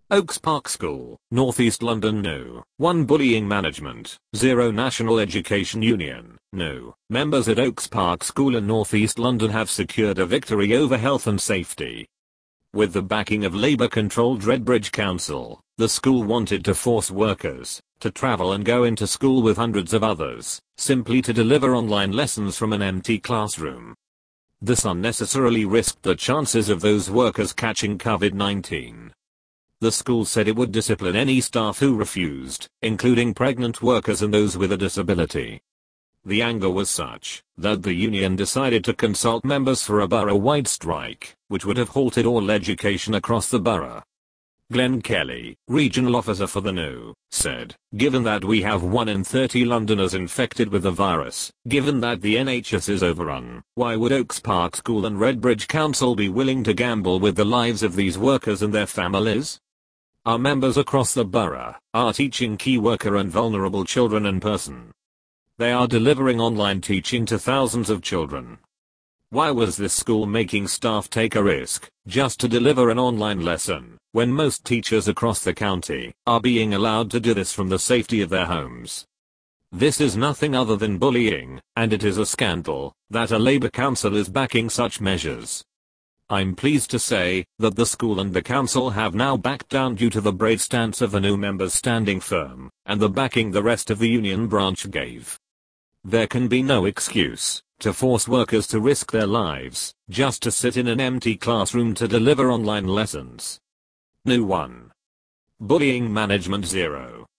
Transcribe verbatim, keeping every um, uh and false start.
Oaks Park School, North East London. No. one Bullying Management. zero National Education Union. No. Members at Oaks Park School in North East London have secured a victory over health and safety. With the backing of Labour-controlled Redbridge Council, the school wanted to force workers to travel and go into school with hundreds of others, simply to deliver online lessons from an empty classroom. This unnecessarily risked the chances of those workers catching COVID nineteen. The school said it would discipline any staff who refused, including pregnant workers and those with a disability. The anger was such that the union decided to consult members for a borough-wide strike, which would have halted all education across the borough. Glenn Kelly, regional officer for the No, said, "Given that we have one in thirty Londoners infected with the virus, given that the N H S is overrun, why would Oaks Park School and Redbridge Council be willing to gamble with the lives of these workers and their families? Our members across the borough are teaching key worker and vulnerable children in person. They are delivering online teaching to thousands of children. Why was this school making staff take a risk just to deliver an online lesson, when most teachers across the county are being allowed to do this from the safety of their homes? This is nothing other than bullying, and it is a scandal that a Labour council is backing such measures." I'm pleased to say that the school and the council have now backed down due to the brave stance of the No members standing firm, and the backing the rest of the union branch gave. There can be no excuse to force workers to risk their lives just to sit in an empty classroom to deliver online lessons. No. one Bullying Management. zero